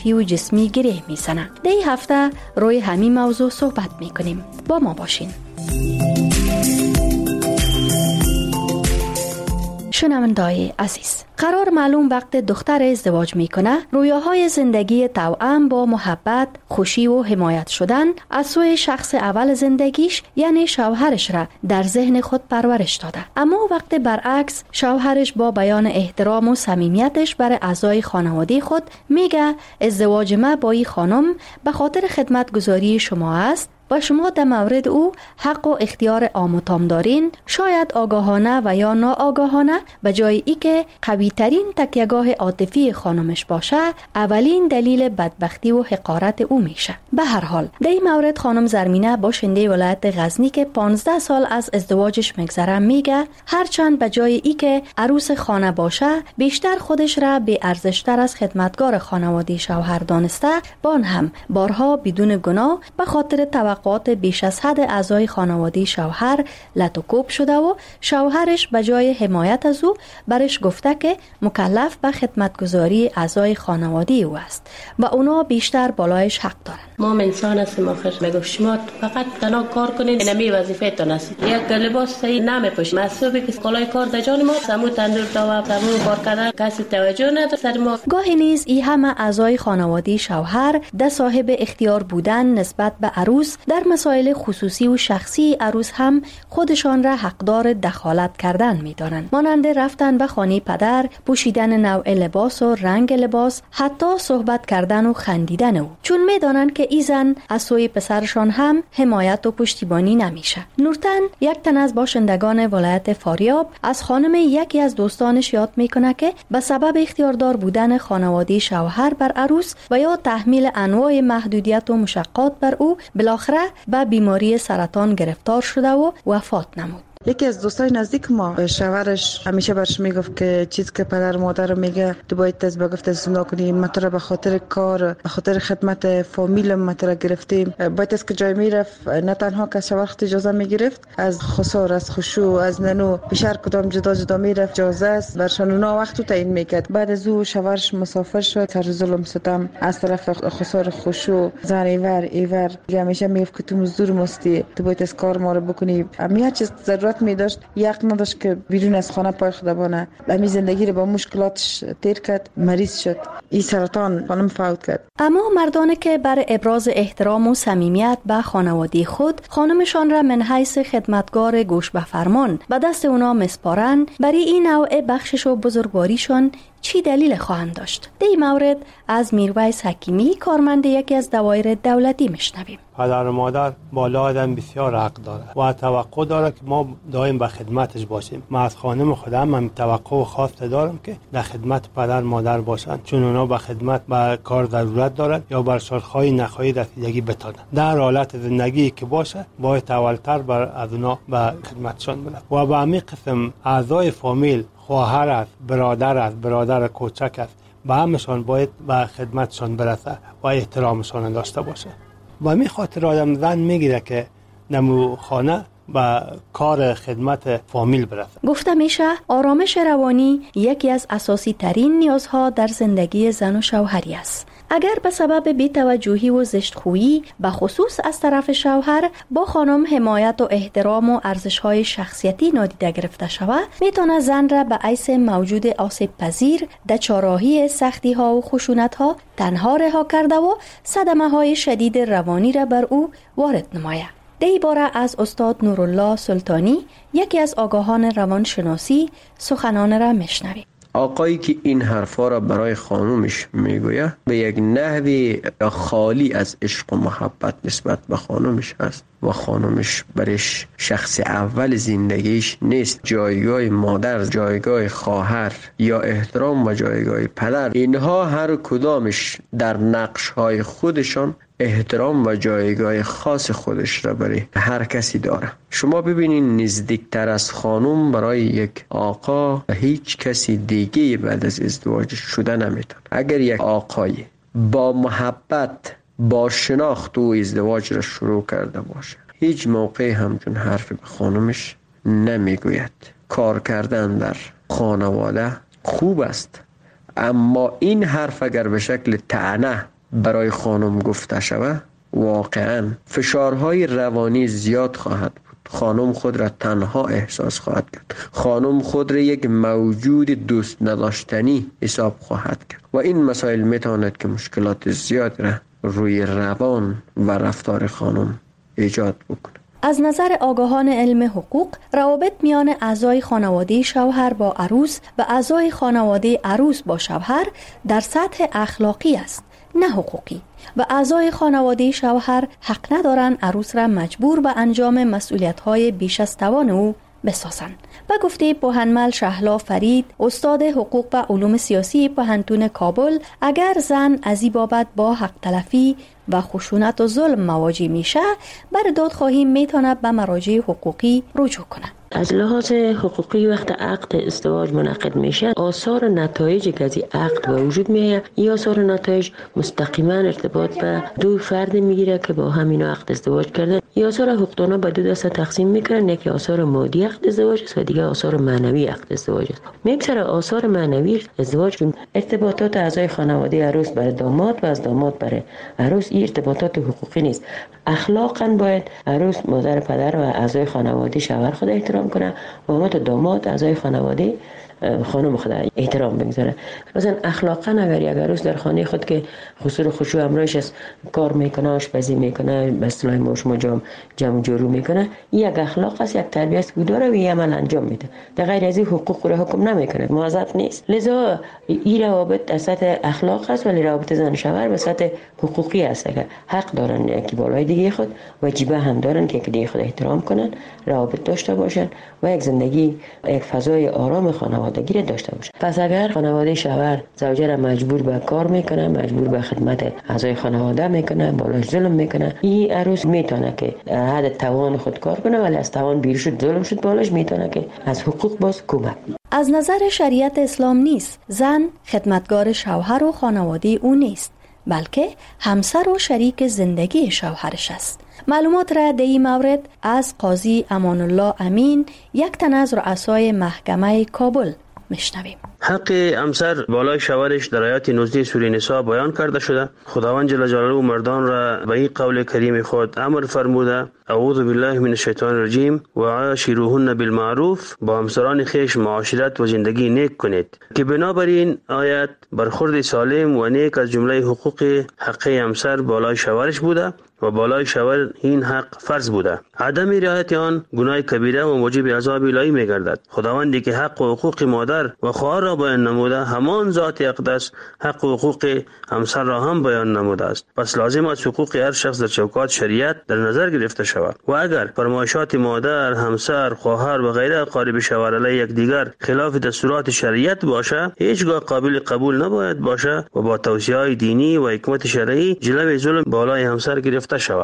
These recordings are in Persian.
و جسمی گره می‌زنه. در این هفته روی همین موضوع صحبت می‌کنیم. با ما باشین. شنونده‌های عزیز، قرار معلوم وقت دختر ازدواج میکنه رویاهای زندگی توأم با محبت، خوشی و حمایت شدن از سوی شخص اول زندگیش یعنی شوهرش را در ذهن خود پرورش داده. اما وقت برعکس شوهرش با بیان احترام و صمیمیتش برای اعضای خانواده خود میگه ازدواج ما با این خانم به خاطر خدمتگزاری شما است و شما در مورد او حق و اختیار عام و تام دارین، شاید آگاهانه و یا ناآگاهانه به جای ای که قوی ترین تکیهگاه عاطفی خانمش باشه، اولین دلیل بدبختی و حقارت او میشه. به هر حال در این مورد خانم زرمینه باشنده ولایت غزنی که 15 سال از ازدواجش میگذره میگه هرچند به جای ای که عروس خانه باشه بیشتر خودش را بی ارزشتر از خدمتگار خانواده شوهر دانسته، بان هم بارها بدون گناه به خاطر توقعات بیش از حد اعضای خانواده شوهر لطوکوب شده و شوهرش به جای حمایت از او برش گفته که مکلف به خدمتگزاری اعضای خانواده او است و اونا بیشتر بالایش حق دارن. ما انسان هستیم آخر، میگم شما فقط تنها کار کنین، اینمی وظیفه تون است. یک لباس صحیح نمیپوشید، مسئولی که کالای کار در جان ما سمو تندور داو سمو کار کردن کسی توجه نداره سر ما. گاهی نیز این همه اعضای خانواده شوهر ده صاحب اختیار بودن نسبت به عروس در مسائل خصوصی و شخصی عروس هم خودشان را حقدار دخالت کردن می‌دانند، مانند رفتن به خانه پدر، پوشیدن نوع لباس و رنگ لباس، حتی صحبت کردن و خندیدن او، چون می‌دانند که این زن از سوی پسرشان هم حمایت و پشتیبانی نمیشه. نورتن، یک تن از باشندگان ولایت فاریاب، از خانم یکی از دوستانش یاد میکنه که به سبب اختیاردار بودن خانواده شوهر بر عروس و یا تحمیل انواع محدودیت و مشقات بر او بالاخره به بیماری سرطان گرفتار شده و وفات نمود. یکی از دوستای نزدیک ما شوهرش همیشه برش میگفت که چیز که پدر مادر میگه تو باید از بگفت سنا کنی، ما تو را به خاطر کار، به خاطر خدمت فامیل ما تو را گرفتیم. باید از که جای میرفت نه تنها که شوهر خود اجازه میگرفت، از خسار، از خشوع، از ننو بیشتر کدام جدا میرفت، اجازه است برشان اونا وقت تعیین میکرد. بعد از او شوهرش مسافر شد، سر ظلم ستم از طرف خسار، خشوع، زن ایور همیشه میگفت که تو مزدور مستی، تو باید از کار ما رو بکنی. همیشه چیز ضرورت می داشت، یک نداشت که بیرون از خانه پای خود بانه. همین زندگی رو با مشکلاتش تیر کرد، مریض شد، این سرطان خانم فوت کرد. اما مردانی که بر ابراز احترام و صمیمیت به خانواده خود خانمشان را من حیث خدمتگار گوش به فرمان به دست اونا مسپارن، برای این نوع بخشش و بزرگواریشان چی دلیل خواهند داشت؟ در این مورد از میرویس حکیمی، کارمند یکی از دوایر دولتی، میشنویم. پدر و مادر بالا آدم بسیار حق داره و توقع داره که ما دائم به خدمتش باشیم. من از خانم خودم هم توقع و خواسته دارم که در خدمت پدر مادر باشن، چون اونا به خدمت به کار ضرورت دارن یا برشان خواهی نخواهی رسیدگی بتانن. در حالت زندگی که باشه باید اولتر بر از اونا به خدمتشان برن و به همین قسم اعضای فامیل، خواهر است، برادر است، برادر کوچک است، به همشان باید به خدمتشان برسه و احترامشان داشته باشه. و همین خاطر آدم زن میگیره که نمو خانه به کار خدمت فامیل برسه. گفته میشه آرامش روانی یکی از اساسی ترین نیازها در زندگی زن و شوهری است. اگر به سبب بی‌توجهی و زشتخویی به خصوص از طرف شوهر با خانم حمایت و احترام و ارزش‌های شخصیتی نادیده گرفته شود، میتونه زن را به حیث موجود آسیب پذیر در چهارراهی سختی‌ها و خشونت‌ها تنها رها کرده و صدمه‌های شدید روانی را بر او وارد نماید. در این باره از استاد نورالله سلطانی، یکی از آگاهان روانشناسی، سخنان را میشنویم. آقایی که این حرفا را برای خانومش میگوید به یک نحوی خالی از عشق و محبت نسبت به خانومش است و خانومش برش شخص اول زندگیش نیست. جایگاه مادر، جایگاه خواهر یا احترام و جایگاه پدر، اینها هر کدامش در نقش‌های خودشان احترام و جایگاه خاص خودش را برای هر کسی داره. شما ببینین نزدیکتر از خانم برای یک آقا هیچ کسی دیگه بعد از ازدواج شده نمیتونه. اگر یک آقای با محبت، با شناخت و ازدواج را شروع کرده باشه، هیچ موقع همچون حرف به خانمش نمیگوید. کار کردن در خانواده خوب است، اما این حرف اگر به شکل طعنه برای خانم گفته شود، واقعا فشارهای روانی زیاد خواهد بود. خانم خود را تنها احساس خواهد کرد. خانم خود را یک موجود دوست نداشتنی حساب خواهد کرد و این مسائل میتواند که مشکلات زیاد را روی روان و رفتار خانم ایجاد بکنه. از نظر آگاهان علم حقوق، روابط میان اعضای خانواده شوهر با عروس و اعضای خانواده عروس با شوهر در سطح اخلاقی است، نه حقوقی، و اعضای خانواده شوهر حق ندارند عروس را مجبور به انجام مسئولیت‌های بیش از توان او بسازند. به گفته پوهنمل شهلا فرید، استاد حقوق و علوم سیاسی پوهنتون کابل، اگر زن از این بابت با حق تلفی و خشونت و ظلم مواجه میشه، بر دادخواهی میتونه به مراجع حقوقی رجوع کنه. از لحاظ حقوقی وقت عقد ازدواج منعقد میشه، آثار نتایجی که از این عقد به وجود میاد، این آثار نتایج مستقیما ارتباط به دو فرد میگیره که با هم عقد ازدواج کردن. این آثار حقوقدانا به دو دسته تقسیم میکنن، یکی آثار مادی عقد ازدواج است و دیگه آثار معنوی عقد ازدواج است. میگذره آثار معنوی ازدواج چون ارتباطات اعضای خانواده عروس برای داماد و از داماد برای عروس، این ارتباطات حقوقی نیست. اخلاقاً باید عروس مادر پدر و اعضای خانواده شوهر خود احترام کنه و همت داماد اعضای خانواده خانم خود احترام بگذاره. مثلا اخلاقاً اگر یک عروس در خانه خود که خسور و خشوع همراهش است، کار میکنه، آشپزی میکنه، به اصطلاح ما شما جمع جورو میکنه، یک اخلاق است، یک تربیت است که داره و یک عمل انجام میده. در غیر از این حقوق را حکم نمیکنه، موظف نیست. لذا این روابط در سطح اخلاق است، ولی روابط زن شوهر به سطح حقوقی است که حق دارن که بالای دیگه خود واجبه هم دارن که دیگه خود احترام کنن، روابط داشته باشن و یک زندگی، یک فضای آرام خانوادگی داشته باشه. پس اگر خانواده شوهر زوجه را مجبور به کار میکنه، مجبور به خدمت اعضای خانواده میکنه، بالاش ظلم میکنه، این عروس میتونه که حد توان خود کار کنه، ولی از توان بیرون شد، ظلم شد، بالاش میتونه که از حقوق باز کمک. از نظر شریعت اسلام نیست زن خدمتگار شوهر و خانواده او نیست، بلکه همسر و شریک زندگی شوهرش است. معلومات را در این مورد از قاضی امان الله امین، یک تن از رؤسای محکمه کابل، میشنویم. حق همسر بالای شوهرش در آیات 19 سوره نساء بیان کرده شده. خداوند جل جلاله مردان را به این قول کریم خود امر فرموده: اعوذ بالله من الشیطان الرجیم و عاشروهن بالمعروف، با همسران خویش معاشرت و زندگی نیک کنید، که بنابراین آیت برخورد سالم و نیک از جمله حقوق حق همسر بالای شوهرش بوده و بالای شوهر این حق فرض بوده. عدم رعایت آن گناه کبیره و موجب عذاب الهی می‌گردد. خداوندی که حق و حقوق مادر و خواهر را بیان نموده، همان ذات اقدس حق و حقوق همسر را هم بیان نموده است. پس لازم است حقوق هر شخص در چوکات شریعت در نظر گرفته شود و اگر فرمایشات مادر، همسر، خواهر و غیره اقارب شوهر علیه یکدیگر خلاف دستورات شریعت باشه، هیچگاه قابل قبول نباید باشه و با توصیه‌های دینی و حکمت شرعی جلوی ظلم بالای همسر گرفته شود.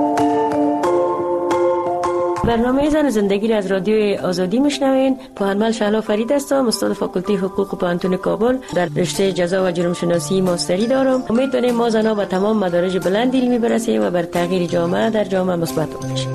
برنامه زن زندگی را از رادیو آزادی میشنوین. پوهنمل شهلا فرید هستم، استاد فاکولته حقوق پوهنتون کابل، در رشته جزا و جرم شناسی ماستری دارم. امیدواریم ما زنها به تمام مدارج بلند علمی برسیم و بر تغییر جامعه در جامعه مثبت باشیم.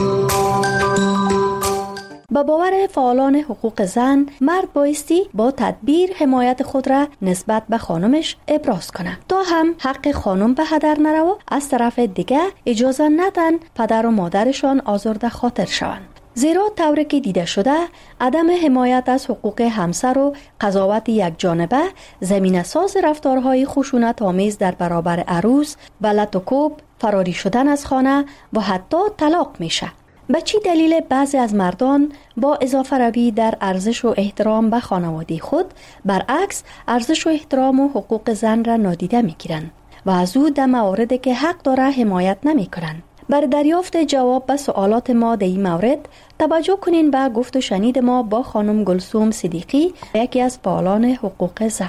با باور فعالان حقوق زن، مرد بایستی با تدبیر حمایت خود را نسبت به خانمش ابراز کنه تا هم حق خانم به هدر نرو، از طرف دیگه اجازه ندن پدر و مادرشان آزرده خاطر شوند. زیرا طوری که دیده شده، عدم حمایت از حقوق همسر و قضاوت یک جانبه زمینه ساز رفتارهای خشونت آمیز در برابر عروس، بلت و کوب، فراری شدن از خانه و حتی طلاق میشه. به چی دلیل بعضی از مردان با اضافه روی در ارزش و احترام به خانواده خود، برعکس ارزش و احترام و حقوق زن را نادیده میگیرند و از او در مواردی که حق داره حمایت نمیکنند؟ برای دریافت جواب به سوالات ما در این مورد توجه کنین به گفت و شنید ما با خانم گلسوم صدیقی، یکی از فعالان حقوق زن.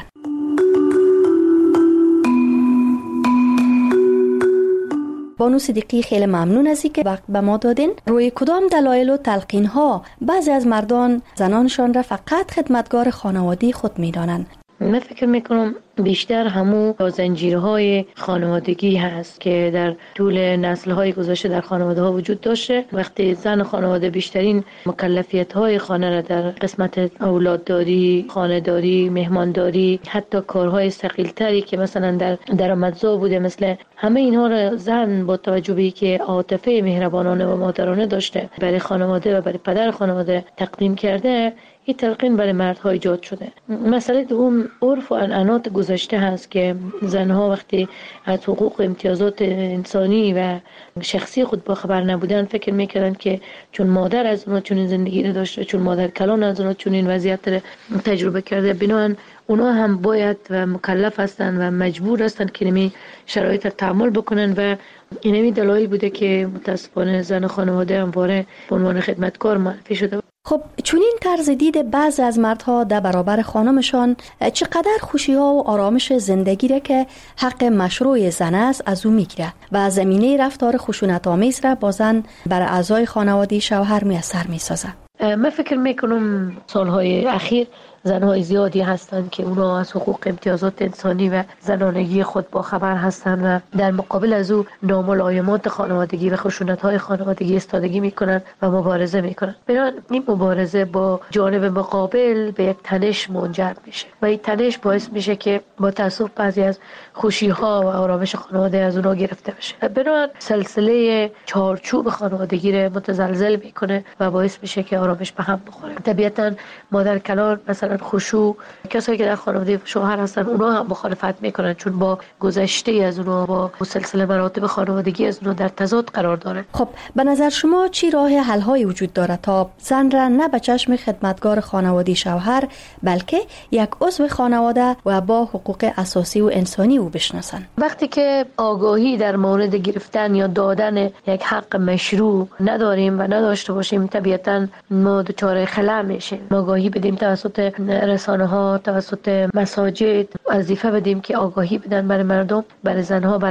بانو صدیقی، خیلی ممنون از اینکه وقت به ما دادین. روی کدام دلایل و تلقین ها بعضی از مردان زنانشان را فقط خدمتگار خانوادی خود میدانند؟ من فکر میکنم بیشتر همون زنجیرهای خانوادگی هست که در طول نسل‌های گذشته در خانواده‌ها وجود داشته. وقتی زن خانواده بیشترین مکلفیت‌های خانه را در قسمت اولادداری، خانه‌داری، مهمانداری، حتی کارهای ثقیل‌تری که مثلا در درآمدزا بوده، مثل همه اینها را زن با توجه به اینکه عاطفه مهربانانه و مادرانه داشته برای خانواده و برای پدر خانواده تقدیم کرده، این تلقین برای مردها ایجاد شده. مسئله دوم عرف و عنعنات گذشته هست که زنها وقتی از حقوق امتیازات انسانی و شخصی خود با خبر نبودن، فکر میکردن که چون مادر از اونها چنین زندگی رو داشته، چون مادر کلان از اونها چنین وضعیت رو تجربه کرده، بنابراین اونا هم باید و مکلف هستن و مجبور هستن که نمی شرایط تحمل بکنن و اینمی دلایل بوده که متاسفانه زن خانواده همواره به عنوان خدمتکار معرفی شده. خب چونین طرز دید بعضی از مردها در برابر خانمشان چقدر خوشی‌ها و آرامش زندگی را که حق مشروع زن است از او میگیره و زمینه رفتار خشونت‌آمیز را با زن بر اعضای خانواده شوهر میسر میسازه. من فکر میکنم سالهای اخیر زنهای زیادی هستند که اونا از حقوق امتیازات انسانی و زنانگی خود با خبر هستند و در مقابل از او ناملایمات خانوادگی و خشونت‌های خانوادگی ایستادگی میکنن و مبارزه میکنن. بنابراین این مبارزه با جانب مقابل به یک تنش منجر میشه و این تنش باعث میشه که با تأسف بعضی از خوشی‌ها و آرامش خانواده از اونها گرفته بشه. بنابراین سلسله چارچوب خانوادگی رو متزلزل میکنه و باعث میشه که آرامش به هم بخوره. طبیعتاً مادر کلان مثلا خشوع، کسایی که در خانواده شوهر هستن اونا هم مخالفت میکنن چون با گذشته از اونا، با سلسله مراتب خانوادگی از اونا در تضاد قرار داره. خب به نظر شما چی راه حل هایی وجود داره تا زن را نه به چشم خدمتگار خانواده شوهر بلکه یک عضو خانواده و با حقوق اساسی و انسانی او بشناسن؟ وقتی که آگاهی در مورد گرفتن یا دادن یک حق مشروع نداریم و نداشته باشیم، طبیعتاً ما دچار خلأ میشیم. آگاهی بدیم توسط رسانه ها، توسط مساجد، وظیفه بدیم که آگاهی بدن برای مردم، برای زنها،